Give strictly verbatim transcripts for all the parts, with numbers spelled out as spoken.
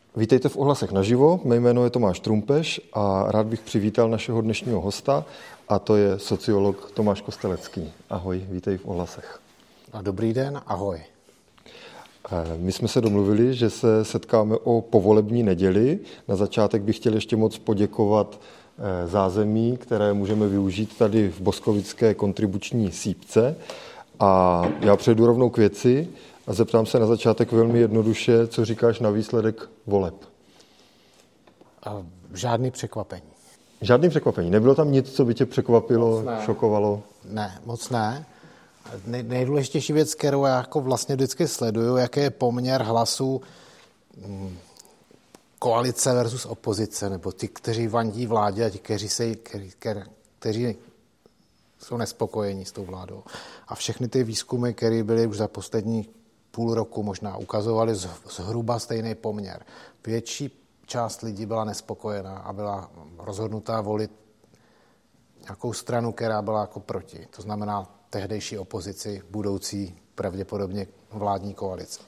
Vítejte v Ohlasech naživo, mé jméno je Tomáš Trumpeš a rád bych přivítal našeho dnešního hosta, a to je sociolog Tomáš Kostelecký. Ahoj, vítej v Ohlasech. A dobrý den, ahoj. My jsme se domluvili, že se setkáme o povolební neděli. Na začátek bych chtěl ještě moc poděkovat zázemí, které můžeme využít tady v Boskovické kontribuční sýpce. A já přejdu rovnou k věci a zeptám se na začátek velmi jednoduše, co říkáš na výsledek voleb. A žádný překvapení. Žádný překvapení. Nebylo tam nic, co by tě překvapilo, šokovalo? Ne, moc ne. Nej, nejdůležitější věc, kterou já jako vlastně vždycky sleduju, jaký je poměr hlasů hm, koalice versus opozice, nebo ty, kteří vandí vládě a ti, kteří, se, kteří, kteří jsou nespokojení s tou vládou. A všechny ty výzkumy, které byly už za poslední půl roku, možná ukazovaly zhruba stejný poměr. Větší část lidí byla nespokojená a byla rozhodnutá volit nějakou stranu, která byla jako proti. To znamená tehdejší opozici, budoucí pravděpodobně vládní koalici.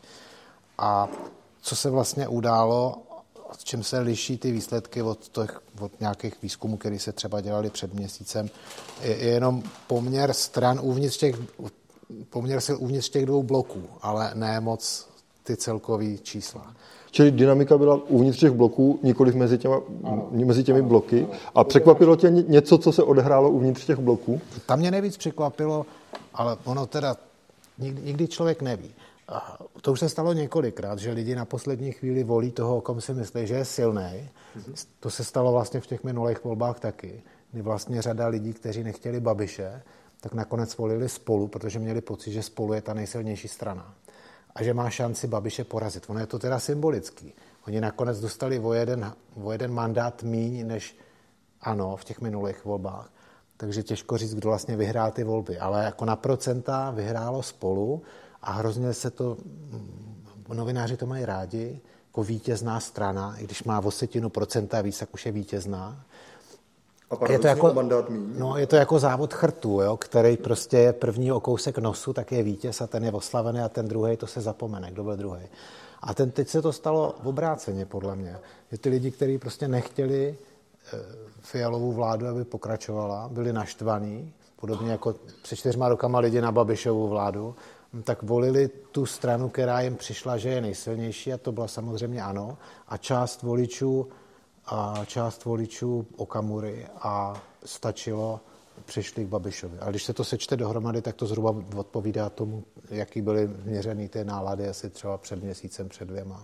A co se vlastně událo, v čem se liší ty výsledky od, těch, od nějakých výzkumů, které se třeba dělali před měsícem, je, je jenom poměr stran uvnitř těch, poměr sil uvnitř těch dvou bloků, ale ne moc ty celkový čísla. Čili dynamika byla uvnitř těch bloků, nikoliv mezi, těma, mezi těmi bloky. A překvapilo tě něco, co se odehrálo uvnitř těch bloků? Tam mě nejvíc překvapilo, ale ono teda nikdy, nikdy člověk neví. A to už se stalo několikrát, že lidi na poslední chvíli volí toho, o kom si myslí, že je silnej. To se stalo vlastně v těch minulých volbách taky, kdy vlastně řada lidí, kteří nechtěli Babiše, tak nakonec volili Spolu, protože měli pocit, že Spolu je ta nejsilnější strana a že má šanci Babiše porazit. Ono je to teda symbolický. Oni nakonec dostali o jeden, o jeden mandát míň než ANO v těch minulých volbách. Takže těžko říct, kdo vlastně vyhrál ty volby. Ale jako na procenta vyhrálo Spolu a hrozně se to, novináři to mají rádi, jako vítězná strana, i když má o setinu procenta víc, tak už je vítězná. A je to jako mandát míň. No, je to jako závod chrtů, jo, který prostě je první o kousek nosu, tak je vítěz a ten je oslavený a ten druhý to se zapomene, kdo byl druhý. A ten, teď se to stalo obráceně, podle mě. Že ty lidi, kteří prostě nechtěli e, Fialovou vládu, aby pokračovala, byli naštvaní, podobně jako před čtyřma rokama lidi na Babišovu vládu, tak volili tu stranu, která jim přišla, že je nejsilnější, a to byla samozřejmě ANO, a část voličů a část voličů Okamury a stačilo, přišli k Babišovi. A když se to sečte dohromady, tak to zhruba odpovídá tomu, jaký byly měřený ty nálady asi třeba před měsícem, před dvěma.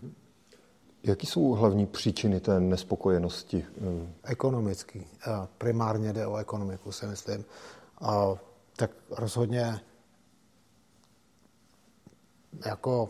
Jaký jsou hlavní příčiny té nespokojenosti? Ekonomický. Primárně jde o ekonomiku, si myslím. A tak rozhodně jako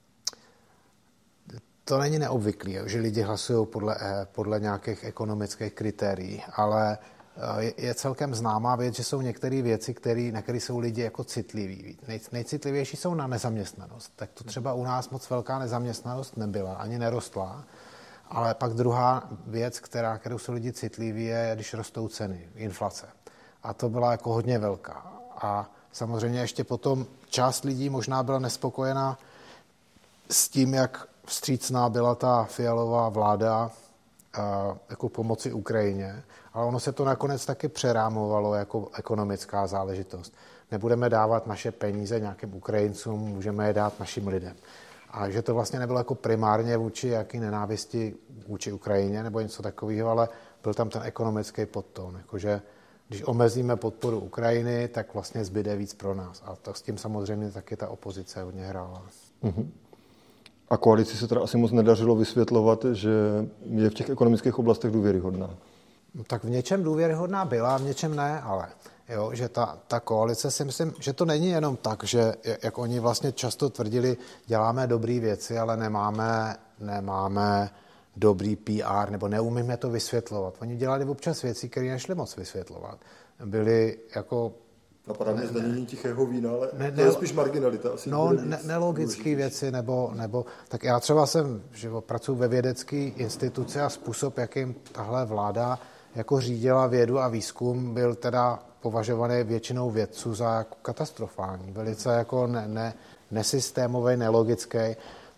to není neobvyklý, že lidi hlasují podle, podle nějakých ekonomických kritérií, ale je, je celkem známá věc, že jsou některé věci, který, na které jsou lidi jako citliví. Nej, nejcitlivější jsou na nezaměstnanost. Tak to třeba u nás moc velká nezaměstnanost nebyla, ani nerostla. Ale pak druhá věc, která, kterou jsou lidi citliví, je, když rostou ceny, inflace. A to byla jako hodně velká. A samozřejmě ještě potom část lidí možná byla nespokojená s tím, jak vstřícná byla ta Fialová vláda a, jako pomoci Ukrajině, ale ono se to nakonec taky přerámovalo jako ekonomická záležitost. Nebudeme dávat naše peníze nějakým Ukrajincům, můžeme je dát našim lidem. A že to vlastně nebylo jako primárně vůči jaký nenávisti vůči Ukrajině nebo něco takového, ale byl tam ten ekonomický podtón, jakože když omezíme podporu Ukrajiny, tak vlastně zbyde víc pro nás. A to s tím samozřejmě taky ta opozice hodně hrála. Mm-hmm. A koalici se teda asi moc nedařilo vysvětlovat, že je v těch ekonomických oblastech důvěryhodná. No, tak v něčem důvěryhodná byla, v něčem ne, ale jo, že ta, ta koalice si myslím, že to není jenom tak, že jak oni vlastně často tvrdili, děláme dobré věci, ale nemáme, nemáme dobrý P R, nebo neumíme to vysvětlovat. Oni dělali občas věci, které nešli moc vysvětlovat. Byli jako Napadá mě zdanění tichého vína, ale ne, to je spíš marginalita. Asi no, ne, nelogické věci, nebo, nebo, tak já třeba jsem, že pracuji ve vědecké instituci a způsob, jakým tahle vláda jako řídila vědu a výzkum, byl teda považovaný většinou vědců za jako katastrofální, velice jako ne, ne, nesystémový, nelogický.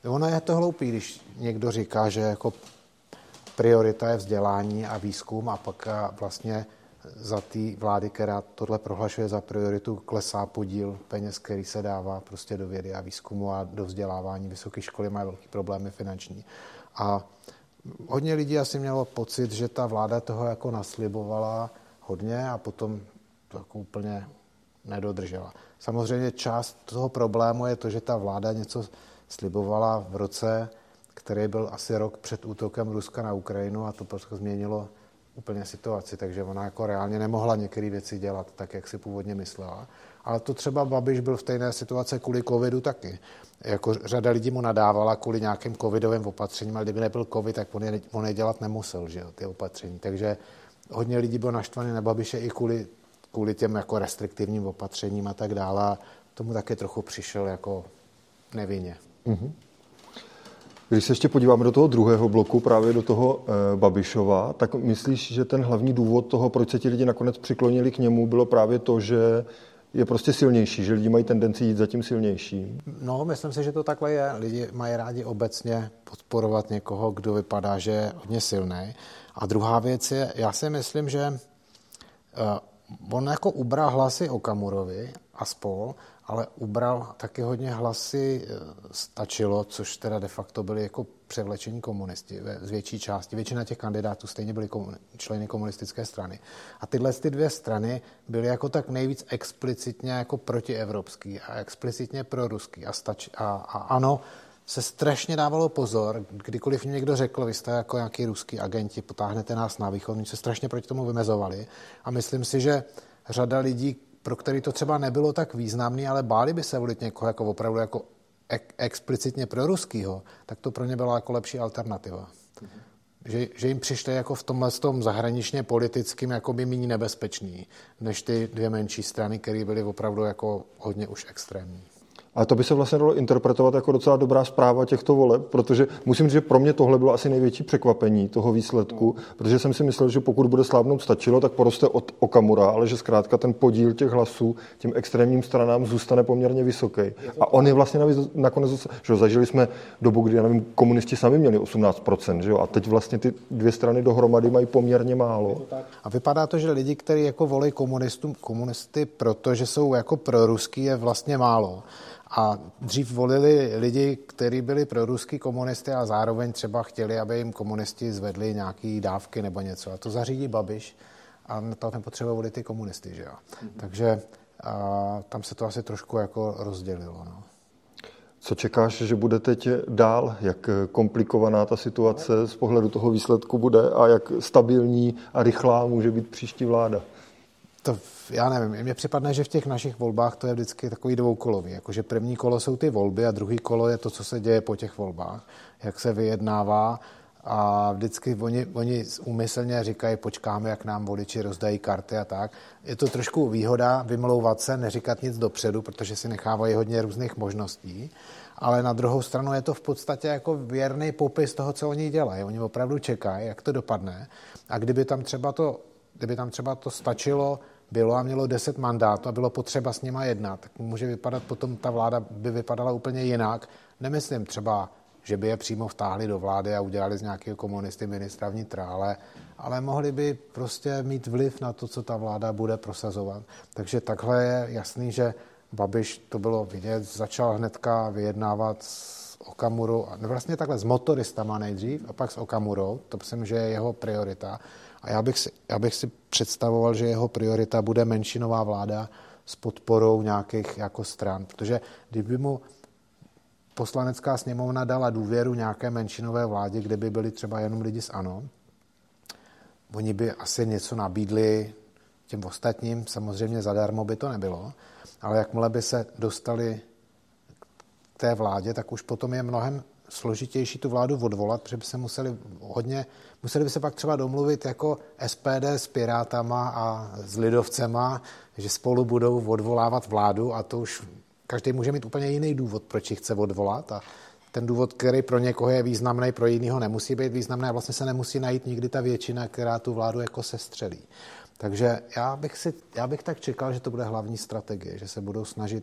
Ono je to hloupý, když někdo říká, že jako priorita je vzdělání a výzkum a pak vlastně za té vlády, která tohle prohlašuje za prioritu, klesá podíl peněz, který se dává prostě do vědy a výzkumu a do vzdělávání. Vysoké školy mají velký problémy finanční. A hodně lidí asi mělo pocit, že ta vláda toho jako naslibovala hodně a potom to jako úplně nedodržela. Samozřejmě část toho problému je to, že ta vláda něco slibovala v roce, který byl asi rok před útokem Ruska na Ukrajinu a to prostě změnilo úplně situaci, takže ona jako reálně nemohla některé věci dělat tak, jak si původně myslela. Ale to třeba Babiš byl v stejné situaci kvůli covidu taky. Jako řada lidí mu nadávala kvůli nějakým covidovým opatřením, ale kdyby nebyl covid, tak on je, on je dělat nemusel, že jo, ty opatření. Takže hodně lidí bylo naštvaný na Babiše i kvůli, kvůli těm jako restriktivním opatřením a tak dále. A tomu taky trochu přišel jako nevinně. Mm-hmm. Když se ještě podíváme do toho druhého bloku, právě do toho e, Babišova, tak myslíš, že ten hlavní důvod toho, proč se ti lidi nakonec přiklonili k němu, bylo právě to, že je prostě silnější, že lidi mají tendenci jít za tím silnějším? No, myslím si, že to takhle je. Lidi mají rádi obecně podporovat někoho, kdo vypadá, že je hodně silný. A druhá věc je, já si myslím, že uh, on jako ubral hlasy Okamurovi a spol, ale ubral taky hodně hlasy Stačilo, což teda de facto byli jako převlečení komunisti z větší části. Většina těch kandidátů stejně byli komun- členy komunistické strany. A tyhle ty dvě strany byly jako tak nejvíc explicitně jako protievropský a explicitně proruský. A, stač- a, a ano, se strašně dávalo pozor, kdykoliv někdo řekl, vy jste jako nějaký ruský agenti, potáhnete nás na východ, oni se strašně proti tomu vymezovali. A myslím si, že řada lidí, pro který to třeba nebylo tak významný, ale báli by se volit někoho jako opravdu jako ek- explicitně proruskýho, tak to pro ně byla jako lepší alternativa. Mm-hmm. Že, že jim přišli jako v tomhle tom zahraničně politickým jako by méně nebezpečný, než ty dvě menší strany, které byly opravdu jako hodně už extrémní. Ale to by se vlastně dalo interpretovat jako docela dobrá zpráva těchto voleb, protože musím říct, že pro mě tohle bylo asi největší překvapení toho výsledku, no. Protože jsem si myslel, že pokud bude slábnout Stačilo, tak poroste od Okamura, ale že zkrátka ten podíl těch hlasů těm extrémním stranám zůstane poměrně vysoký. A on je vlastně nakonec, že zažili jsme dobu, kdy, já nevím, komunisti sami měli osmnáct procent, že jo, a teď vlastně ty dvě strany dohromady mají poměrně málo. A vypadá to, že lidi, kteří jako volí komunistům, komunisty, protože jsou jako proruský, je vlastně málo. A dřív volili lidi, kteří byli proruský komunisty a zároveň třeba chtěli, aby jim komunisti zvedli nějaké dávky nebo něco. A to zařídí Babiš a to nepotřebuje volit ty komunisty, že jo. Mm-hmm. Takže a, tam se to asi trošku jako rozdělilo, no. Co čekáš, že bude teď dál? Jak komplikovaná ta situace z pohledu toho výsledku bude a jak stabilní a rychlá může být příští vláda? To já nevím, mně připadne, že v těch našich volbách to je vždycky takový dvoukolový. Jakože první kolo jsou ty volby a druhý kolo je to, co se děje po těch volbách, jak se vyjednává a vždycky oni, oni úmyslně říkají, počkáme, jak nám voliči rozdají karty a tak. Je to trošku výhoda vymlouvat se, neříkat nic dopředu, protože si nechávají hodně různých možností, ale na druhou stranu je to v podstatě jako věrný popis toho, co oni dělají. Oni opravdu čekají, jak to dopadne a kdyby tam třeba to, kdyby tam třeba to stačilo, bylo a mělo deset mandátů a bylo potřeba s nima jednat, tak může vypadat potom, ta vláda by vypadala úplně jinak. Nemyslím třeba, že by je přímo vtáhli do vlády a udělali z nějakého komunisty ministra vnitra, ale, ale mohli by prostě mít vliv na to, co ta vláda bude prosazovat. Takže takhle je jasný, že Babiš, to bylo vidět, začal hnedka vyjednávat s Okamurou, vlastně takhle s motoristama nejdřív a pak s Okamurou, to myslím, že je jeho priorita. A já bych, si, já bych si představoval, že jeho priorita bude menšinová vláda s podporou nějakých jako stran. Protože kdyby mu poslanecká sněmovna dala důvěru nějaké menšinové vládě, kde by byli třeba jenom lidi z ANO, oni by asi něco nabídli těm ostatním, samozřejmě zadarmo by to nebylo, ale jakmile by se dostali k té vládě, tak už potom je mnohem složitější tu vládu odvolat, protože by se museli hodně, museli by se pak třeba domluvit jako S P D s Pirátama a s lidovcema, že spolu budou odvolávat vládu a to už každý může mít úplně jiný důvod, proč ji chce odvolat a ten důvod, který pro někoho je významný, pro jiného nemusí být významný a vlastně se nemusí najít nikdy ta většina, která tu vládu jako sestřelí. Takže já bych, si, já bych tak čekal, že to bude hlavní strategie, že se budou snažit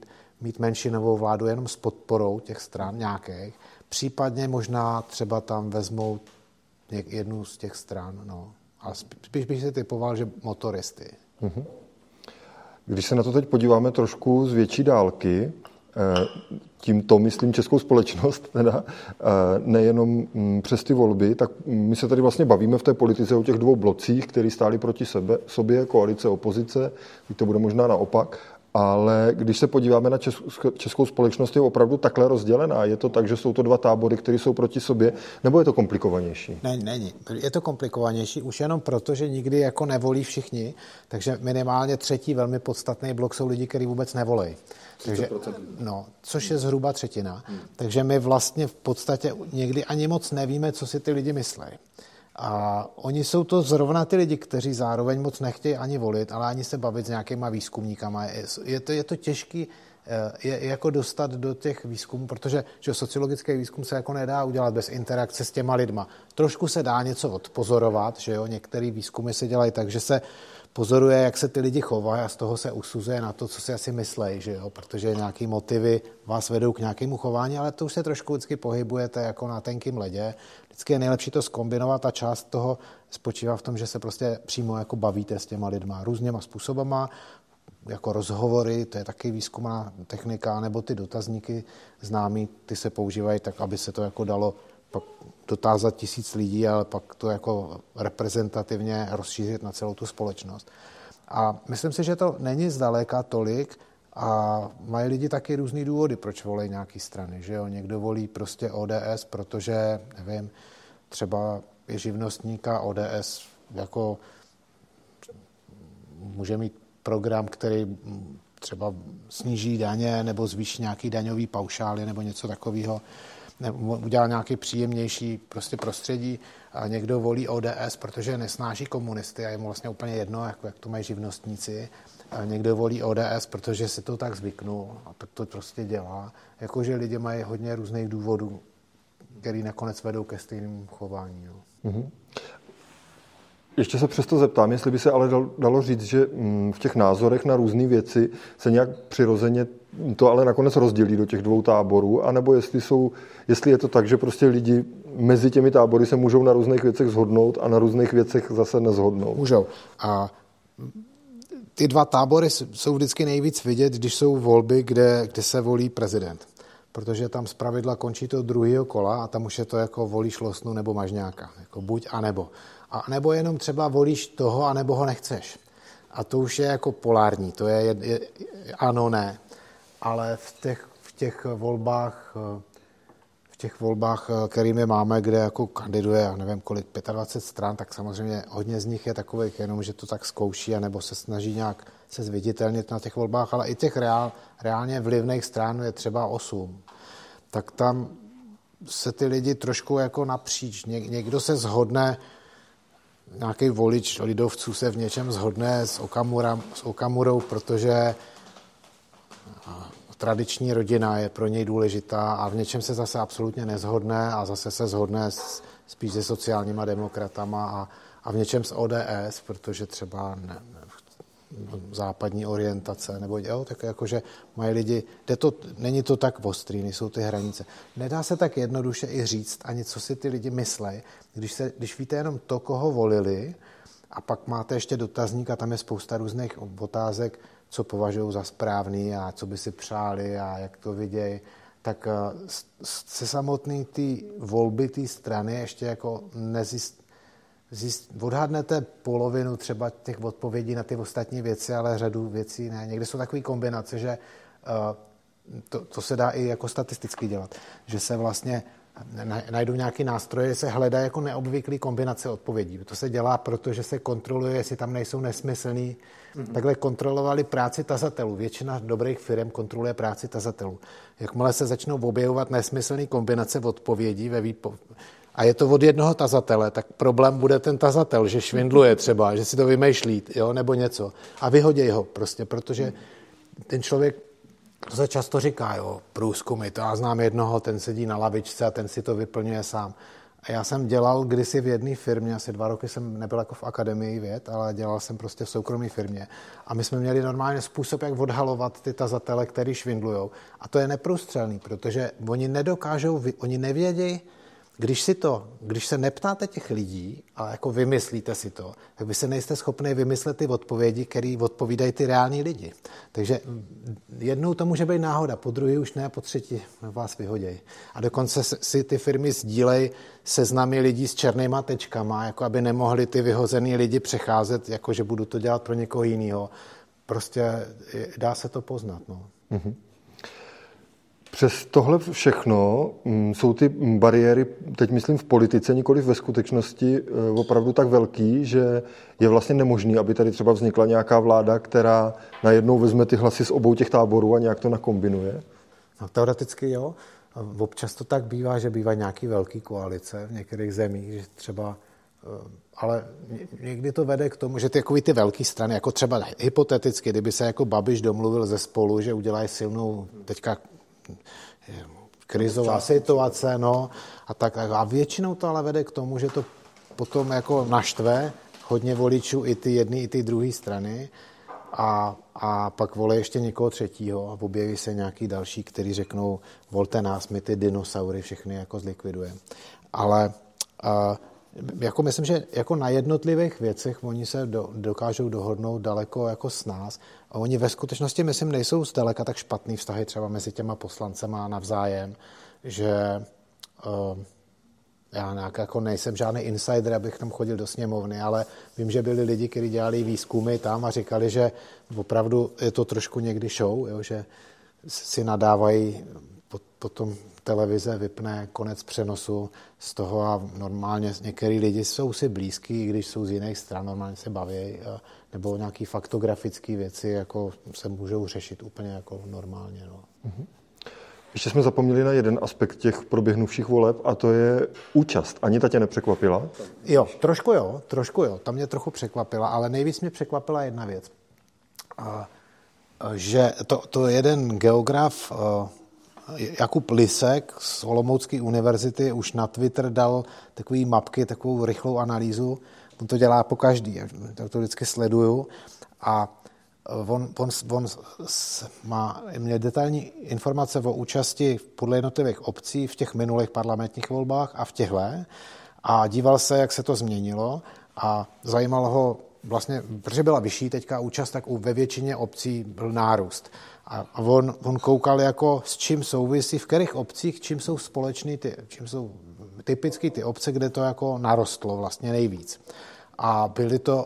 mít menšinovou vládu jenom s podporou těch stran nějakých, případně možná třeba tam vezmou jednu z těch stran, no. A spíš bych si typoval, že motoristy. Mm-hmm. Když se na to teď podíváme trošku z větší dálky, tímto myslím českou společnost, teda, nejenom přes ty volby, tak my se tady vlastně bavíme v té politice o těch dvou blocích, který stáli proti sebe, sobě, koalice, opozice, to bude možná naopak, ale když se podíváme na českou společnost, je opravdu takhle rozdělená. Je to tak, že jsou to dva tábory, které jsou proti sobě, nebo je to komplikovanější? Ne, není. Je to komplikovanější už jenom proto, že nikdy jako nevolí všichni, takže minimálně třetí velmi podstatný blok jsou lidi, kteří vůbec nevolejí. Takže, no, což je zhruba třetina. Hmm. Takže my vlastně v podstatě někdy ani moc nevíme, co si ty lidi myslí. A oni jsou to zrovna ty lidi, kteří zároveň moc nechtějí ani volit, ale ani se bavit s nějakýma výzkumníkama. Je to, je to těžký je, jako dostat do těch výzkumů, protože že sociologický výzkum se jako nedá udělat bez interakce s těma lidma. Trošku se dá něco odpozorovat, že jo, některé výzkumy se dělají tak, že se pozoruje, jak se ty lidi chovají a z toho se usuzuje na to, co si asi myslejí, že jo, protože nějaký motivy vás vedou k nějakému chování, ale to už se trošku vždycky pohybujete jako na tenkým ledě. Vždycky je nejlepší to zkombinovat a část toho spočívá v tom, že se prostě přímo jako bavíte s těma lidma různěma způsobama, jako rozhovory, to je taky výzkumná technika, nebo ty dotazníky známý, ty se používají tak, aby se to jako dalo pak dotázat tisíc lidí, ale pak to jako reprezentativně rozšířit na celou tu společnost. A myslím si, že to není zdaleka tolik a mají lidi taky různý důvody, proč volí nějaký strany. Že jo? Někdo volí prostě O D S, protože, nevím, třeba je živnostníka O D S jako může mít program, který třeba sníží daně nebo zvýší nějaký daňový paušály nebo něco takového, nebo udělá nějaký příjemnější prostě prostředí a někdo volí O D S, protože nesnáší komunisty a je mu vlastně úplně jedno, jak, jak to mají živnostníci. A někdo volí O D S, protože si to tak zvyknul a tak to prostě dělá. Jakože lidi mají hodně různých důvodů, který nakonec vedou ke stejnému chování. Jo. Mm-hmm. Ještě se přesto zeptám, jestli by se ale dalo říct, že v těch názorech na různé věci se nějak přirozeně to ale nakonec rozdělí do těch dvou táborů, anebo jestli, jsou, jestli je to tak, že prostě lidi mezi těmi tábory se můžou na různých věcech shodnout a na různých věcech zase nezhodnout. Můžou. A ty dva tábory jsou vždycky nejvíc vidět, když jsou volby, kde, kde se volí prezident. Protože tam zpravidla končí to druhého kola a tam už je to jako volíš Losnu nebo Mažňáka. Jako buď a nebo. A nebo jenom třeba volíš toho, anebo ho nechceš. A to už je jako polární, to je, je, je ano, ne. Ale v těch, v těch volbách, v těch volbách, kterými máme, kde jako kandiduje, já nevím kolik, dvacet pět stran, tak samozřejmě hodně z nich je takových jenom, že to tak zkouší, anebo se snaží nějak se zviditelnit na těch volbách, ale i těch reál, reálně vlivných stran je třeba osm. Tak tam se ty lidi trošku jako napříč. Ně, někdo se shodne, nějaký volič lidovců se v něčem shodne s, Okamura, s Okamurou, protože tradiční rodina je pro něj důležitá a v něčem se zase absolutně nezhodne a zase se shodne s, spíš se sociálníma demokratama a, a v něčem s O D S, protože třeba ne, ne, západní orientace, nebo jo, tak jakože mají lidi, to, není to tak ostrý, nejsou ty hranice. Nedá se tak jednoduše i říct ani, co si ty lidi myslejí, když, se, když víte jenom to, koho volili a pak máte ještě dotazník a tam je spousta různých otázek, co považují za správný a co by si přáli a jak to vidějí, tak se samotný ty volby té strany ještě jako nezjist, zjist, odhadnete polovinu třeba těch odpovědí na ty ostatní věci, ale řadu věcí ne. Někdy jsou takové kombinace, že uh, to, to se dá i jako statisticky dělat, že se vlastně najdou nějaký nástroje, se hledá jako neobvyklý kombinace odpovědí. To se dělá, protože se kontroluje, jestli tam nejsou nesmyslný. Mm-hmm. Takhle kontrolovali práci tazatelů. Většina dobrých firm kontroluje práci tazatelů. Jakmile se začnou objevovat nesmyslné kombinace odpovědí ve výpo... a je to od jednoho tazatele, tak problém bude ten tazatel, že švindluje třeba, že si to vymýšlí, jo, nebo něco. A vyhoděj ho prostě, protože ten člověk, to se často říká, jo, průzkumy, to já znám jednoho, ten sedí na lavičce a ten si to vyplňuje sám. A já jsem dělal kdysi v jedné firmě, asi dva roky jsem nebyl jako v akademii věd, ale dělal jsem prostě v soukromé firmě. A my jsme měli normálně způsob, jak odhalovat ty tazatele, který švindlujou. A to je neprůstřelný, protože oni nedokážou, oni nevědí, když si to, když se neptáte těch lidí, ale jako vymyslíte si to, tak vy se nejste schopni vymyslet ty odpovědi, které odpovídají ty reální lidi. Takže jednou to může být náhoda, po druhé už ne, po třetí vás vyhodějí. A dokonce si ty firmy sdílejí seznamy lidí s černýma tečkama, jako aby nemohli ty vyhozený lidi přecházet, jako že budu to dělat pro někoho jiného. Prostě dá se to poznat. No. Mm-hmm. Přes tohle všechno jsou ty bariéry, teď myslím v politice, nikoliv ve skutečnosti, opravdu tak velký, že je vlastně nemožný, aby tady třeba vznikla nějaká vláda, která najednou vezme ty hlasy z obou těch táborů a nějak to nakombinuje? No, teoreticky jo. Občas to tak bývá, že bývá nějaký velký koalice v některých zemích, že třeba, ale někdy to vede k tomu, že ty, jako ty velké strany, jako třeba hypoteticky, kdyby se jako Babiš domluvil ze Spolu, že udělají silnou teďka krizová situace, no, a tak. A většinou to ale vede k tomu, že to potom jako naštve hodně voličů i ty jedny, i ty druhé strany a, a pak volí ještě někoho třetího a objeví se nějaký další, který řeknou, volte nás, my ty dinosaury všechny jako zlikvidujeme. Ale a, jako myslím, že jako na jednotlivých věcech oni se do, dokážou dohodnout daleko jako s nás. A oni ve skutečnosti, myslím, nejsou zdaleka tak špatný vztahy třeba mezi těma poslancema navzájem, že uh, já nějak jako nejsem žádný insider, abych tam chodil do sněmovny, ale vím, že byli lidi, kteří dělali výzkumy tam a říkali, že opravdu je to trošku někdy show, jo, že si nadávají potom televize vypne konec přenosu z toho a normálně některý lidi jsou si blízký, i když jsou z jiných stran, normálně se baví, nebo nějaký faktografické věci jako se můžou řešit úplně jako normálně. No. Mm-hmm. Ještě jsme zapomněli na jeden aspekt těch proběhnuvších voleb a to je účast. Ani ta tě nepřekvapila? Jo, trošku jo, trošku jo, ta mě trochu překvapila, ale nejvíc mě překvapila jedna věc. A, že to, to jeden geograf Jakub Lisek z Olomoucké univerzity už na Twitter dal takové mapky, takovou rychlou analýzu. On to dělá po každý, tak to vždycky sleduju. A on, on, on má, měl detailní informace o účasti podle jednotlivých obcí v těch minulých parlamentních volbách a v těchto. A díval se, jak se to změnilo a zajímalo ho vlastně, protože byla vyšší teďka účast, tak ve většině obcí byl nárůst. A on, on koukal, jako s čím souvisí, v kterých obcích, čím jsou společný ty, čím jsou typicky ty obce, kde to jako narostlo vlastně nejvíc. A byly to,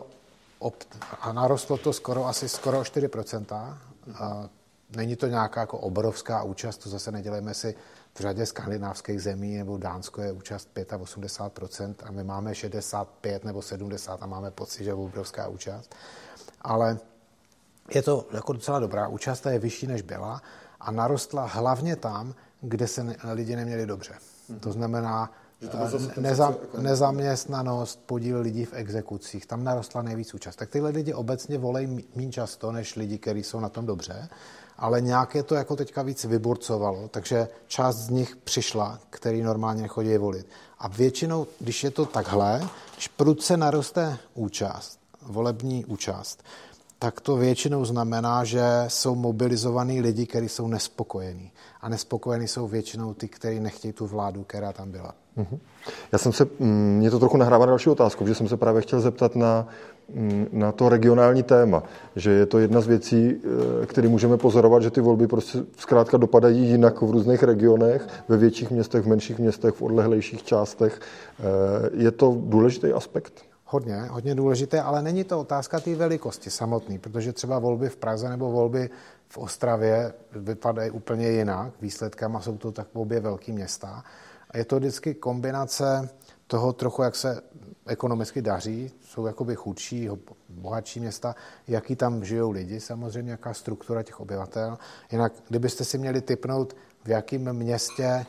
a narostlo to skoro asi skoro čtyři procenta. A není to nějaká jako obrovská účast, to zase nedělejme si v řadě skandinávských zemí, nebo Dánsko je účast osmdesát pět procent a my máme šedesát pět nebo sedmdesát a máme pocit, že je obrovská účast. Ale je to jako docela dobrá účast, ta je vyšší, než byla a narostla hlavně tam, kde se ne, lidi neměli dobře. Mm-hmm. To znamená neza, nezaměstnanost, podíl lidí v exekucích, tam narostla nejvíc účast. Tak tyhle lidi obecně volejí méně často, než lidi, kteří jsou na tom dobře, ale nějaké to jako teďka víc vyburcovalo, takže část z nich přišla, který normálně nechodí volit. A většinou, když je to takhle, když prudce naroste účast, volební účast, tak to většinou znamená, že jsou mobilizovaní lidi, kteří jsou nespokojení. A nespokojení jsou většinou ty, kteří nechtějí tu vládu, která tam byla. Mm-hmm. Já jsem se, mě to trochu nahrává další otázku, že jsem se právě chtěl zeptat na, na to regionální téma, že je to jedna z věcí, které můžeme pozorovat, že ty volby prostě zkrátka dopadají jinak v různých regionech, ve větších městech, v menších městech, v odlehlejších částech. Je to důležitý aspekt? Hodně, hodně důležité, ale není to otázka té velikosti samotný, protože třeba volby v Praze nebo volby v Ostravě vypadají úplně jinak výsledkama, jsou to tak obě velký města. A je to vždycky kombinace toho trochu, jak se ekonomicky daří, jsou jakoby chudší, bohatší města, jaký tam žijou lidi, samozřejmě jaká struktura těch obyvatel. Jinak, kdybyste si měli tipnout, v jakém městě,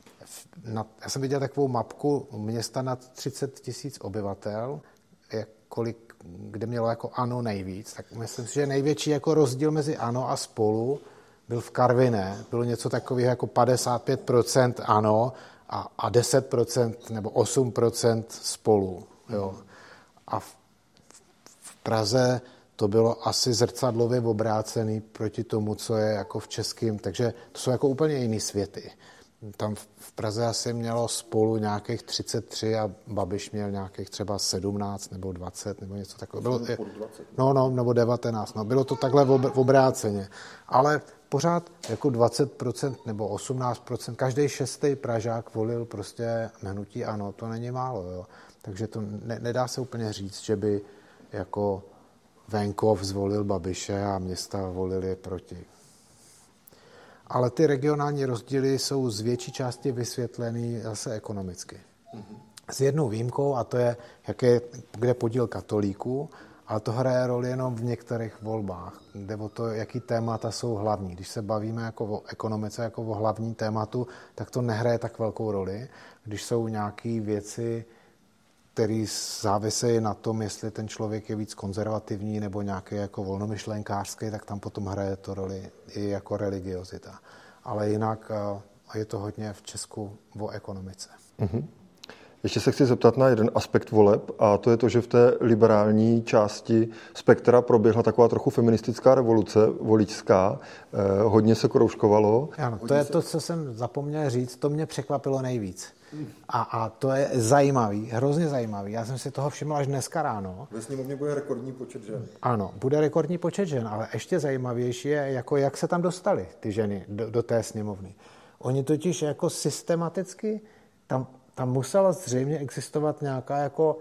na, já jsem viděl takovou mapku města nad třicet tisíc obyvatel, jak, kolik, kde mělo jako ANO nejvíc, tak myslím si, že největší jako rozdíl mezi ANO a Spolu byl v Karviné. Bylo něco takového jako padesát pět procent ANO a, a deset procent nebo osm procent Spolu. Jo. A v, v Praze to bylo asi zrcadlově obrácený proti tomu, co je jako v českém, takže to jsou jako úplně jiný světy. Tam v Praze asi mělo Spolu nějakých třicet tři a Babiš měl nějakých třeba sedmnáct nebo dvacet nebo něco takového. Bylo, no, no, nebo devatenáct. No, bylo to takhle v obráceně. Ale pořád jako dvacet procent nebo osmnáct procent, každý šestý Pražák volil prostě hnutí ANO, to není málo. Jo. Takže to ne, nedá se úplně říct, že by jako venkov zvolil Babiše a města volili proti. Ale ty regionální rozdíly jsou z větší části vysvětleny zase ekonomicky. Mm-hmm. S jednou výjimkou, a to je, jak je, kde podíl katolíků, ale to hraje roli jenom v některých volbách, kde o to, jaký témata jsou hlavní. Když se bavíme jako o ekonomice, jako o hlavní tématu, tak to nehraje tak velkou roli. Když jsou nějaké věci, které závisejí na tom, jestli ten člověk je víc konzervativní nebo nějaký jako volnomyšlenkářský, tak tam potom hraje to roli i jako religiozita. Ale jinak je to hodně v Česku o ekonomice. Mm-hmm. Ještě se chci zeptat na jeden aspekt voleb, a to je to, že v té liberální části spektra proběhla taková trochu feministická revoluce voličská. Eh, hodně se kroužkovalo. Ano, to je se... to, co jsem zapomněl říct, to mě překvapilo nejvíc. A, a to je zajímavý, hrozně zajímavý. Já jsem si toho všiml až dneska ráno. Ve sněmovně bude rekordní počet žen. Ano, bude rekordní počet žen, ale ještě zajímavější je, jako jak se tam dostali ty ženy do, do té sněmovny. Oni totiž jako systematicky, tam, tam musela zřejmě existovat nějaká jako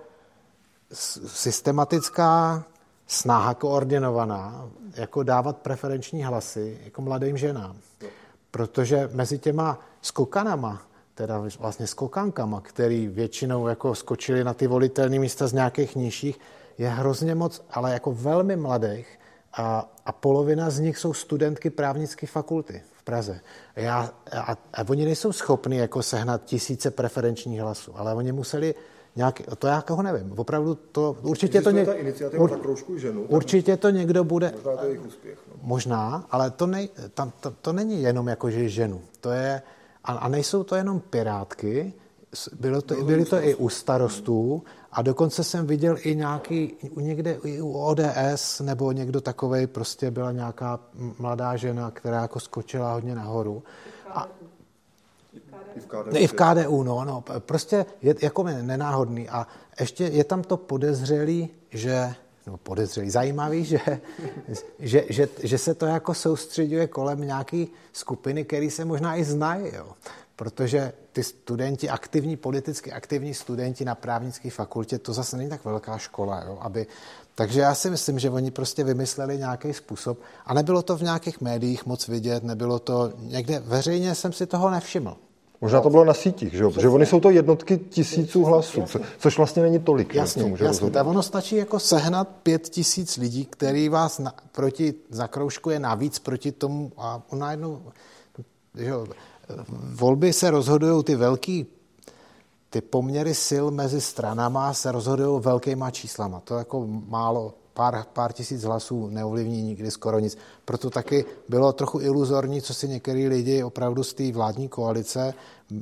systematická snaha koordinovaná, jako dávat preferenční hlasy jako mladým ženám. Protože mezi těma skokanama, teda vlastně skokankama, který většinou jako skočili na ty volitelné místa z nějakých nižších, je hrozně moc, ale jako velmi mladých a, a polovina z nich jsou studentky právnické fakulty v Praze. Já, a, a oni nejsou schopni jako sehnat tisíce preferenčních hlasů, ale oni museli nějaký, to já koho nevím, opravdu to, určitě to, něk, ur, ženu, určitě to někdo bude, možná to je jejich úspěch, no. Možná, ale to, nej, tam, to, to není jenom jako, že ženu, to je. A, a nejsou to jenom pirátky, bylo to, byly to i u starostů a dokonce jsem viděl i nějaký, někde i u O D S nebo někdo takovej, prostě byla nějaká mladá žena, která jako skočila hodně nahoru. A, I v K D U. I v K D U, no, no, prostě je jako nenáhodný. A ještě je tam to podezřelý, že no podezřelý, zajímavý, že, že, že, že se to jako soustředuje kolem nějaký skupiny, který se možná i znají, jo. Protože ty studenti, aktivní, politicky aktivní studenti na právnické fakultě, to zase není tak velká škola, jo, aby, takže já si myslím, že oni prostě vymysleli nějaký způsob a nebylo to v nějakých médiích moc vidět, nebylo to někde, veřejně jsem si toho nevšiml. Možná to bylo na sítích, že jo? Protože oni jsou to jednotky tisíců hlasů, což vlastně není tolik. Jasně, tomu, jasně. Tak ono stačí jako sehnat pět tisíc lidí, který vás na, proti zakroužkuje navíc proti tomu a najednou, že jo, volby se rozhodují ty velký, ty poměry sil mezi stranama se rozhodují velkýma číslama. To jako málo, pár, pár tisíc hlasů neovlivní nikdy skoro nic. Proto taky bylo trochu iluzorní, co si některý lidi opravdu z té vládní koalice,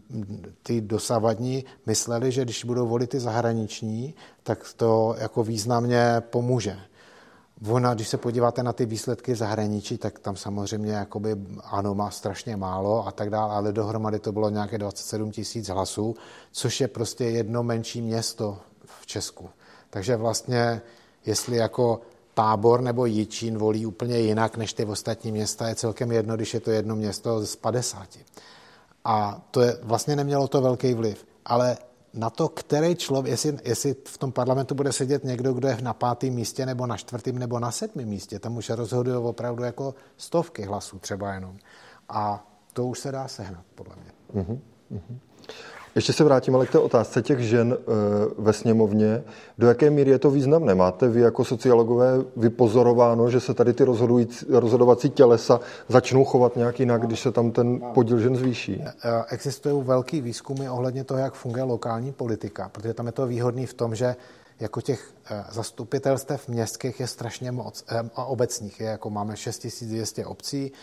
ty dosavadní, mysleli, že když budou volit ty zahraniční, tak to jako významně pomůže. Ona, když se podíváte na ty výsledky zahraničí, tak tam samozřejmě jakoby, ano, má strašně málo a tak dále, ale dohromady to bylo nějaké dvacet sedm tisíc hlasů, což je prostě jedno menší město v Česku. Takže vlastně, jestli jako Tábor nebo Jičín volí úplně jinak než ty ostatní města, je celkem jedno, když je to jedno město z padesáti. A to je, vlastně nemělo to velký vliv, ale na to, který člověk, jestli, jestli v tom parlamentu bude sedět někdo, kdo je na pátém místě, nebo na čtvrtém, nebo na sedmém místě, tam už rozhodují opravdu jako stovky hlasů třeba jenom. A to už se dá sehnat, podle mě. Uh-huh, uh-huh. Ještě se vrátím ale k té otázce těch žen e, ve sněmovně. Do jaké míry je to významné? Máte vy jako sociologové vypozorováno, že se tady ty rozhodovací tělesa začnou chovat nějak jinak, když se tam ten podíl žen zvýší? Existují velký výzkumy ohledně toho, jak funguje lokální politika, protože tam je to výhodný v tom, že jako těch zastupitelstev městských je strašně moc, a obecních je, jako máme šest tisíc dvě stě obcí,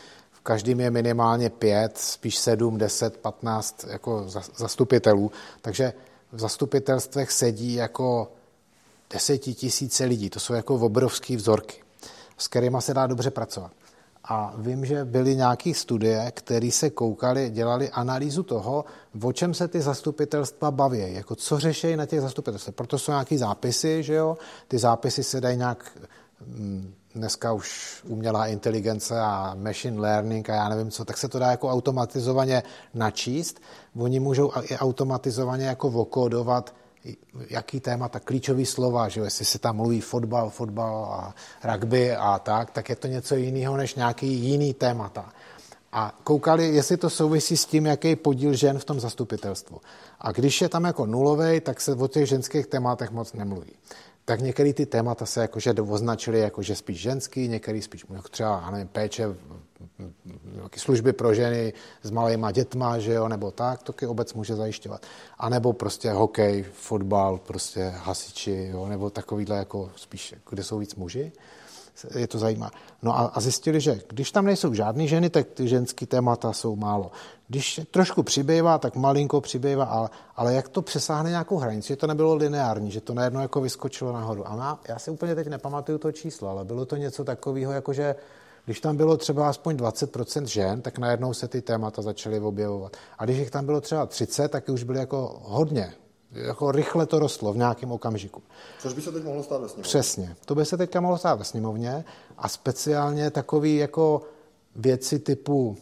každým je minimálně pět, spíš sedm, deset, patnáct jako zastupitelů, takže v zastupitelstvech sedí jako desetitisíce lidí, to jsou jako obrovský vzorky, s kterýma se dá dobře pracovat. A vím, že byly nějaké studie, které se koukaly, dělali analýzu toho, o čem se ty zastupitelstva baví, jako co řeší na těch zastupitelstvech. Proto jsou nějaké zápisy, že jo, ty zápisy se dají nějak, dneska už umělá inteligence a machine learning a já nevím co, tak se to dá jako automatizovaně načíst. Oni můžou i automatizovaně jako vokódovat jaký témata, klíčový slova, že jo, jestli se tam mluví fotbal, fotbal a rugby a tak, tak je to něco jiného než nějaký jiný témata. A koukali, jestli to souvisí s tím, jaký podíl žen v tom zastupitelstvu. A když je tam jako nulovej, tak se o těch ženských tématech moc nemluví. Tak některé ty témata se jakože označily jako, že spíš ženský, některý spíš jako třeba, já nevím, péče, služby pro ženy s malejma dětma, že jo, nebo tak, to ty obec může zajišťovat. A nebo prostě hokej, fotbal, prostě hasiči, jo, nebo takovýhle jako spíš, kde jsou víc muži. Je to zajímá. No a, a zjistili, že když tam nejsou žádný ženy, tak ty ženský témata jsou málo. Když trošku přibývá, tak malinko přibývá, ale, ale jak to přesáhne nějakou hranici, že to nebylo lineární, že to najednou jako vyskočilo nahoru. A má, já si úplně teď nepamatuju to číslo, ale bylo to něco takového, jako že když tam bylo třeba aspoň dvacet procent žen, tak najednou se ty témata začaly objevovat. A když jich tam bylo třeba třicet, tak už byly jako hodně. Jako rychle to rostlo v nějakém okamžiku. Což by se teď mohlo stát ve sněmovně. Přesně. To by se teďka mohlo stát ve sněmovně a speciálně takový jako věci typu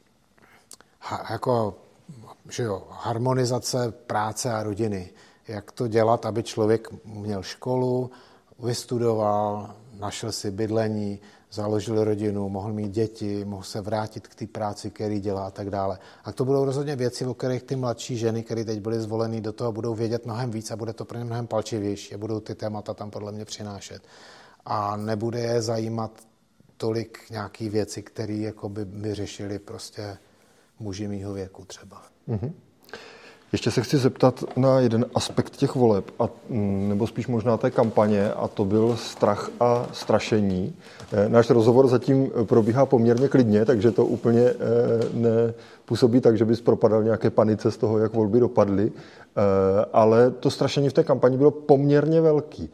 jako, že jo, harmonizace práce a rodiny. Jak to dělat, aby člověk měl školu, vystudoval, našel si bydlení, založil rodinu, mohl mít děti, mohl se vrátit k té práci, který dělá a tak dále. A to budou rozhodně věci, o kterých ty mladší ženy, které teď byly zvolený do toho, budou vědět mnohem víc a bude to pro ně mnohem palčivější a budou ty témata tam podle mě přinášet. A nebude je zajímat tolik nějaký věci, které jako by, by řešili prostě muži mýho věku třeba. Mm-hmm. Ještě se chci zeptat na jeden aspekt těch voleb, a, nebo spíš možná té kampaně, a to byl strach a strašení. Náš rozhovor zatím probíhá poměrně klidně, takže to úplně nepůsobí tak, že bys propadal nějaké panice z toho, jak volby dopadly, ale to strašení v té kampani bylo poměrně velký.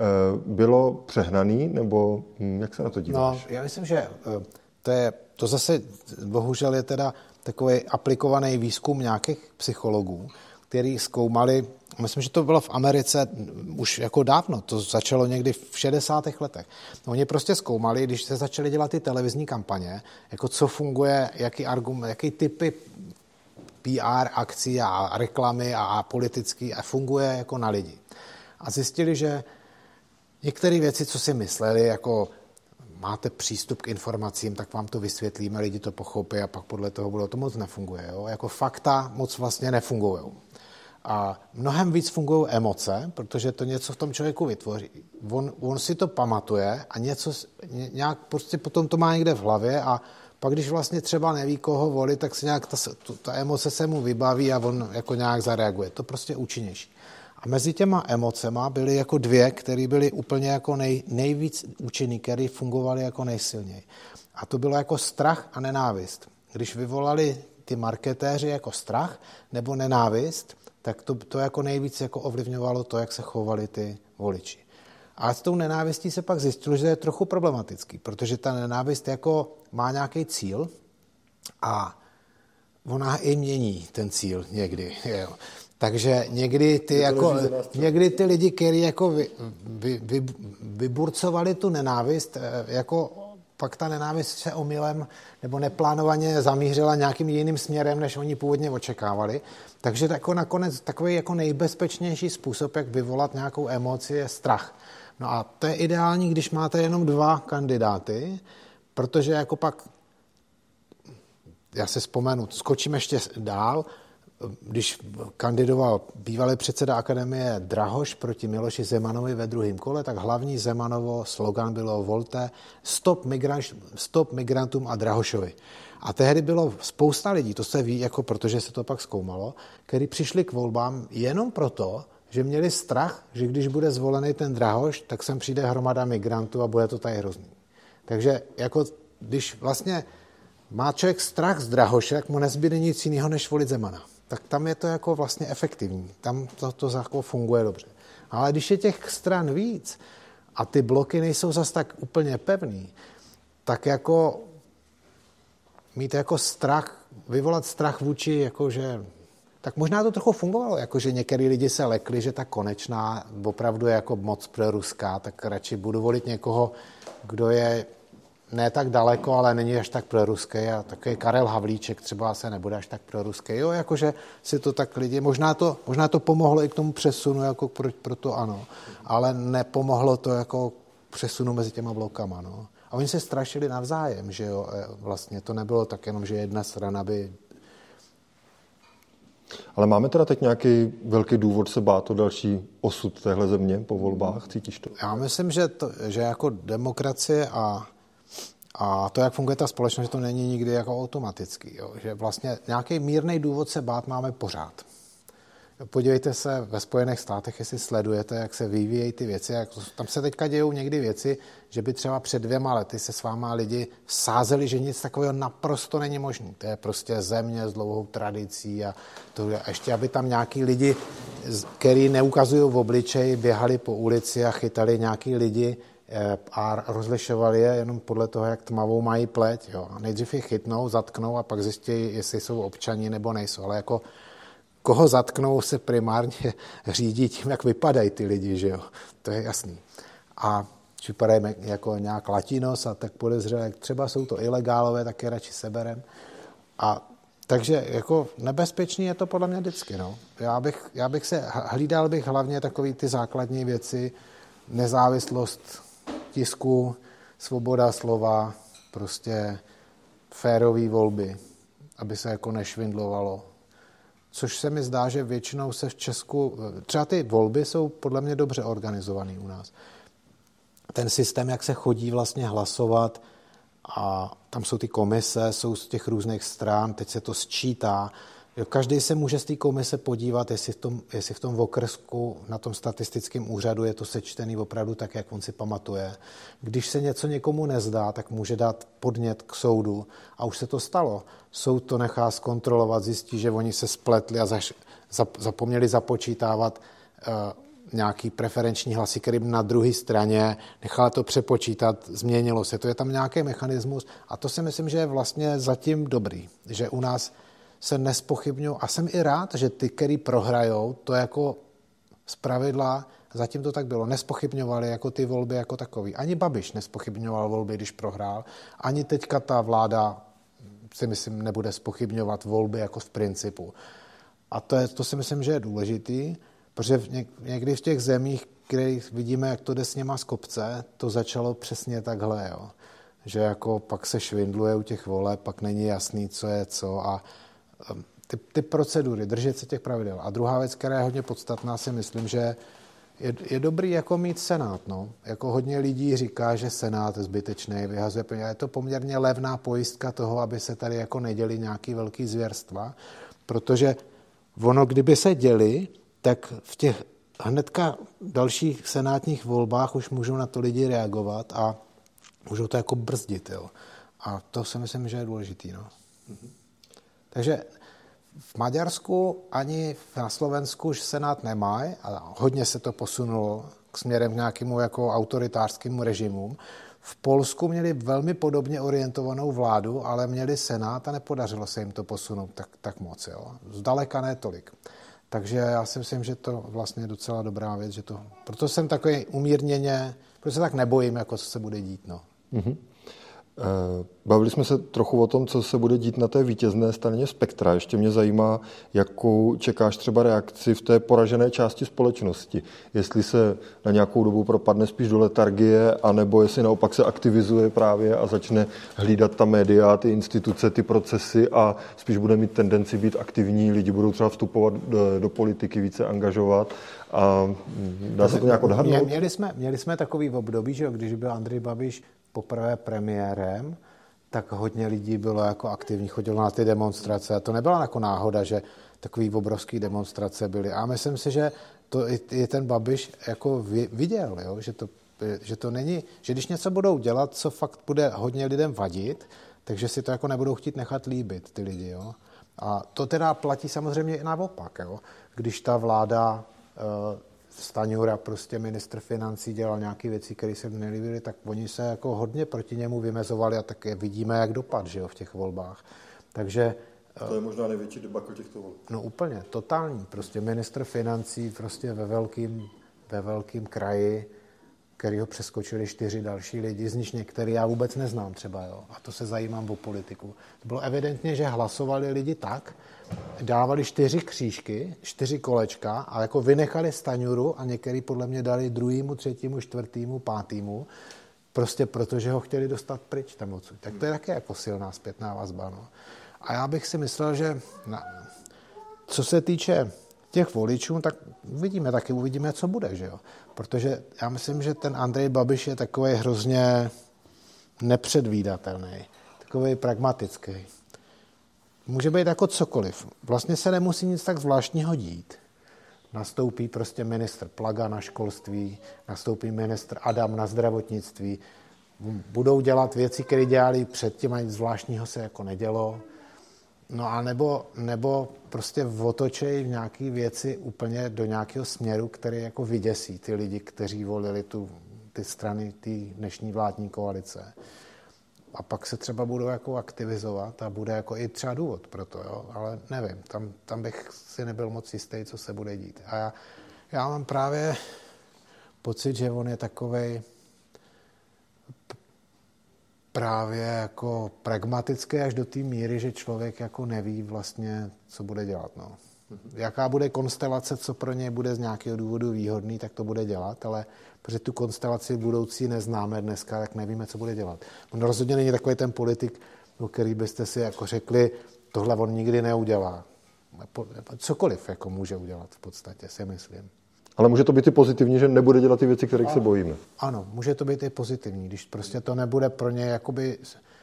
Bylo přehnaný, nebo jak se na to díváš? No, já myslím, že to je, to zase bohužel je teda takový aplikovaný výzkum nějakých psychologů, který zkoumali, myslím, že to bylo v Americe už jako dávno, to začalo někdy v šedesátých letech. Oni prostě zkoumali, když se začaly dělat ty televizní kampaně, jako co funguje, jaký argument, jaký typy P R akcí a reklamy a, a politický a funguje jako na lidi. A zjistili, že některé věci, co si mysleli, jako máte přístup k informacím, tak vám to vysvětlíme, lidi to pochopí a pak podle toho budou, to moc nefunguje. Jo? Jako fakta moc vlastně nefungují. A mnohem víc fungují emoce, protože to něco v tom člověku vytvoří. On, on si to pamatuje a něco nějak prostě potom to má někde v hlavě a pak, když vlastně třeba neví, koho volit, tak se nějak ta, ta emoce se mu vybaví a on jako nějak zareaguje. To prostě účinnější. A mezi těma emocema byly jako dvě, které byly úplně jako nej, nejvíc účinný, které fungovaly jako nejsilněji. A to bylo jako strach a nenávist. Když vyvolali ty marketéři jako strach nebo nenávist, tak to, to jako nejvíc jako ovlivňovalo to, jak se chovali ty voliči. A s tou nenávistí se pak zjistilo, že je trochu problematický, protože ta nenávist jako má nějaký cíl a ona i mění ten cíl někdy. Jo. Takže někdy ty, jako, někdy ty lidi, kteří jako vy, vy, vy, vyburcovali tu nenávist, jako pak ta nenávist se omylem nebo neplánovaně zamířila nějakým jiným směrem, než oni původně očekávali. Takže jako nakonec takový jako nejbezpečnější způsob, jak vyvolat nějakou emoci, je strach. No a to je ideální, když máte jenom dva kandidáty, protože jako pak, já se vzpomenu, skočím ještě dál, když kandidoval bývalý předseda akademie Drahoš proti Miloši Zemanovi ve druhém kole, tak hlavní Zemanovo slogan bylo volte stop, migrant, stop migrantům a Drahošovi. A tehdy bylo spousta lidí, to se ví, jako protože se to pak zkoumalo, kteří přišli k volbám jenom proto, že měli strach, že když bude zvolený ten Drahoš, tak sem přijde hromada migrantů a bude to tady hrozný. Takže jako když vlastně má člověk strach z Drahoše, jak mu nezbyde nic jiného, než volit Zemana. Tak tam je to jako vlastně efektivní. Tam to, to jako funguje dobře. Ale když je těch stran víc a ty bloky nejsou zas tak úplně pevný, tak jako mít jako strach, vyvolat strach vůči, jakože, tak možná to trochu fungovalo, jakože některý lidi se lekli, že ta konečná opravdu je jako moc proruská, tak radši budu volit někoho, kdo je ne tak daleko, ale není až tak proruský a takový Karel Havlíček třeba se nebude až tak proruský. Jo, jakože si to tak lidi, možná to, možná to pomohlo i k tomu přesunu, jako pro, pro to ano, ale nepomohlo to jako přesunu mezi těma blokama, no. A oni se strašili navzájem, že jo, vlastně to nebylo tak jenom, že jedna strana by... Ale máme teda teď nějaký velký důvod se bát o další osud téhle země po volbách, cítíš to? Já myslím, že, to, že jako demokracie a A to, jak funguje ta společnost, to není nikdy jako automatický. Jo? Že vlastně nějaký mírný důvod se bát máme pořád. Podívejte se ve Spojených státech, jestli sledujete, jak se vyvíjejí ty věci. Jak tam se teďka dějou někdy věci, že by třeba před dvěma lety se s váma lidi sázeli, že nic takového naprosto není možné. To je prostě země s dlouhou tradicí a to je, ještě, aby tam nějaký lidi, který neukazují v obličeji, běhali po ulici a chytali nějaký lidi a rozlišovali je jenom podle toho, jak tmavou mají pleť. Jo. Nejdřív je chytnou, zatknou a pak zjistí, jestli jsou občani nebo nejsou. Ale jako koho zatknou, se primárně řídí tím, jak vypadají ty lidi, že jo. To je jasný. A když vypadají jako nějak latinos a tak podezřelé, třeba jsou to ilegálové, tak je radši seberem. A takže jako nebezpečný je to podle mě vždycky. No. Já, bych, já bych se, hlídal bych hlavně takový ty základní věci, nezávislost tisku, svoboda slova, prostě férový volby, aby se jako nešvindlovalo. Což se mi zdá, že většinou se v Česku, třeba ty volby jsou podle mě dobře organizovaný u nás. Ten systém, jak se chodí vlastně hlasovat a tam jsou ty komise, jsou z těch různých stran, teď se to sčítá. Každý se může z té komise podívat, jestli v, tom, jestli v tom okrsku na tom statistickém úřadu je to sečtený opravdu tak, jak on si pamatuje. Když se něco někomu nezdá, tak může dát podnět k soudu a už se to stalo. Soud to nechá zkontrolovat, zjistí, že oni se spletli a zaš, zap, zapomněli započítávat uh, nějaký preferenční hlasy, který na druhé straně, nechala to přepočítat, změnilo se. To je tam nějaký mechanismus a to si myslím, že je vlastně zatím dobrý, že u nás se nespochybňují. A jsem i rád, že ty, který prohrajou, to jako zpravidla, zatím to tak bylo, nespochybňovali jako ty volby jako takový. Ani Babiš nespochybňoval volby, když prohrál. Ani teďka ta vláda, si myslím, nebude spochybňovat volby jako v principu. A to, je, to si myslím, že je důležitý, protože v něk, někdy v těch zemích, kde vidíme, jak to jde s něma z kopce, to začalo přesně takhle, jo. Že jako pak se švindluje u těch voleb, pak není jasný, co je co a Ty, ty procedury, držet se těch pravidel. A druhá věc, která je hodně podstatná, si myslím, že je, je dobrý jako mít senát. No. Jako hodně lidí říká, že senát je zbytečný, vyhazuje peníze. Je to poměrně levná pojistka toho, aby se tady jako neděli nějaký velký zvěrstva, protože ono, kdyby se děli, tak v těch hnedka dalších senátních volbách už můžou na to lidi reagovat a můžou to jako brzdit. Jo. A to si myslím, že je důležitý. No. Takže v Maďarsku ani na Slovensku už senát nemají a hodně se to posunulo k směrem k nějakému jako autoritářskému režimu. V Polsku měli velmi podobně orientovanou vládu, ale měli senát a nepodařilo se jim to posunout tak, tak moc. Jo. Zdaleka ne tolik. Takže já si myslím, že to vlastně je docela dobrá věc. Že to, proto jsem takový umírněně, protože se tak nebojím, jako co se bude dít. No. Mm-hmm. Bavili jsme se trochu o tom, co se bude dít na té vítězné straně spektra. Ještě mě zajímá, jakou čekáš třeba reakci v té poražené části společnosti. Jestli se na nějakou dobu propadne spíš do letargie, anebo jestli naopak se aktivizuje právě a začne hlídat ta média, ty instituce, ty procesy a spíš bude mít tendenci být aktivní, lidi budou třeba vstupovat do, do politiky, více angažovat a dá se to nějak odhadnout? Měli jsme, měli jsme takový období, že když byl Andrej Babiš poprvé premiérem, tak hodně lidí bylo jako aktivní, chodilo na ty demonstrace. A to nebyla jako náhoda, že takový obrovský demonstrace byly. A myslím si, že to i ten Babiš jako viděl, jo? Že, to, že to není, že když něco budou dělat, co fakt bude hodně lidem vadit, takže si to jako nebudou chtít nechat líbit ty lidi. Jo? A to teda platí samozřejmě i naopak. Jo? Když ta vláda Stanjura, prostě ministr financí, dělal nějaké věci, které se nelíbily, tak oni se jako hodně proti němu vymezovali a tak je vidíme, jak dopad, že jo, v těch volbách. Takže to je možná největší debakl těchto volb. No úplně, totální. Prostě ministr financí prostě ve velkým, ve velkým kraji, který ho přeskočili čtyři další lidi, z nich některý já vůbec neznám třeba, jo. A to se zajímám o politiku. To bylo evidentně, že hlasovali lidi tak, dávali čtyři křížky, čtyři kolečka a jako vynechali Stanjuru a některý podle mě dali druhýmu, třetímu, čtvrtýmu, pátýmu, prostě protože ho chtěli dostat pryč tam odsud. Tak to je také jako silná zpětná vazba, no. A já bych si myslel, že na, co se týče těch voličů, tak uvidíme, taky uvidíme, co bude, že jo. Protože já myslím, že ten Andrej Babiš je takový hrozně nepředvídatelný, takový pragmatický. Může být jako cokoliv. Vlastně se nemusí nic tak zvláštního dít. Nastoupí prostě ministr Plaga na školství, nastoupí ministr Adam na zdravotnictví, budou dělat věci, které dělali předtím, a nic zvláštního se jako nedělo. No a nebo, nebo prostě otočej v nějaké věci úplně do nějakého směru, který jako vyděsí ty lidi, kteří volili tu, ty strany, ty dnešní vládní koalice. A pak se třeba budou jako aktivizovat a bude jako i třeba důvod pro to, jo? Ale nevím, tam, tam bych si nebyl moc jistý, co se bude dít. A já, já mám právě pocit, že on je takovej právě jako pragmatický až do té míry, že člověk jako neví vlastně, co bude dělat. No. Jaká bude konstelace, co pro něj bude z nějakého důvodu výhodný, tak to bude dělat, ale protože tu konstelaci budoucí neznáme dneska, tak nevíme, co bude dělat. On rozhodně není takový ten politik, o který byste si jako řekli, tohle on nikdy neudělá. Cokoliv jako může udělat v podstatě, si myslím. Ale může to být i pozitivní, že nebude dělat ty věci, kterých ano. se bojíme. Ano, může to být i pozitivní, když prostě to nebude pro ně jakoby,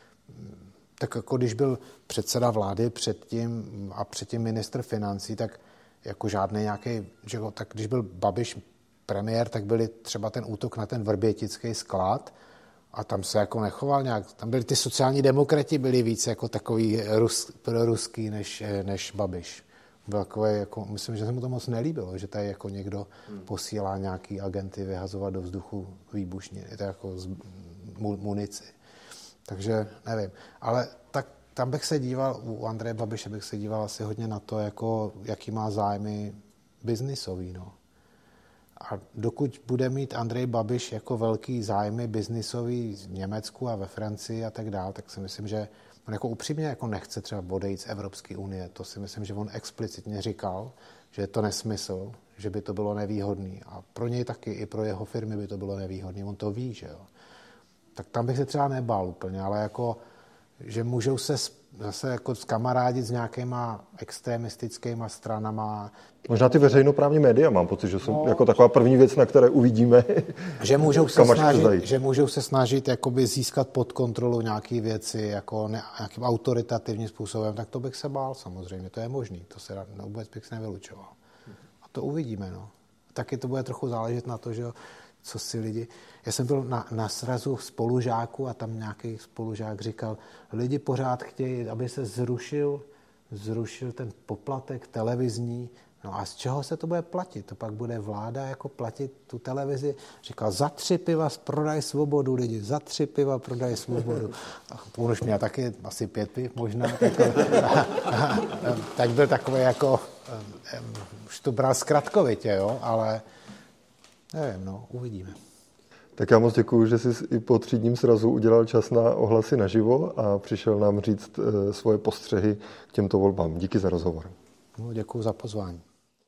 tak jako když byl předseda vlády předtím a předtím ministr financí, tak jako žádný nějaký, že ho, tak když byl Babiš premiér, tak byli třeba ten útok na ten vrbětický sklad a tam se jako nechoval nějak, tam byli ty sociální demokrati, byli víc jako takový rus, proruský než, než Babiš. Byl takový, jako, myslím, že se mu to moc nelíbilo, že tady jako někdo hmm. posílá nějaký agenty vyhazovat do vzduchu výbušniny, to jako z munici. Takže nevím. Ale tak tam bych se díval, u Andreje Babiše bych se díval asi hodně na to, jako, jaký má zájmy biznisový. No. A dokud bude mít Andrej Babiš jako velký zájmy biznisový v Německu a ve Francii a tak dále, tak si myslím, že on jako upřímně jako nechce třeba odejít z Evropské unie. To si myslím, že on explicitně říkal, že je to nesmysl, že by to bylo nevýhodný. A pro něj taky, i pro jeho firmy by to bylo nevýhodný. On to ví, že jo. Tak tam bych se třeba nebál úplně, ale jako, že můžou se zase jako skamarádit s nějakýma extremistickýma stranama. Možná ty veřejnoprávní média, mám pocit, že jsou no, jako taková první věc, na které uvidíme. Že můžou se snažit, že můžou se snažit jakoby získat pod kontrolu nějaké věci jako ne, nějakým autoritativním způsobem, tak to bych se bál samozřejmě, to je možný, to se no, vůbec bych se nevylučoval. A to uvidíme, no. Taky to bude trochu záležet na to, že co si lidi... Já jsem byl na, na srazu spolužáků a tam nějaký spolužák říkal, lidi pořád chtějí, aby se zrušil, zrušil ten poplatek televizní. No a z čeho se to bude platit? To pak bude vláda jako platit tu televizi. Říkal, za tři piva prodaj svobodu lidi, za tři piva prodaj svobodu. On už měl taky asi pět piv možná. Tak, tak byl takový jako, už to bral zkratkovitě, jo, ale nevím, no, uvidíme. Tak já moc děkuju, že jsi i po třídním srazu udělal čas na ohlasy naživo a přišel nám říct svoje postřehy k těmto volbám. Díky za rozhovor. No, děkuju za pozvání.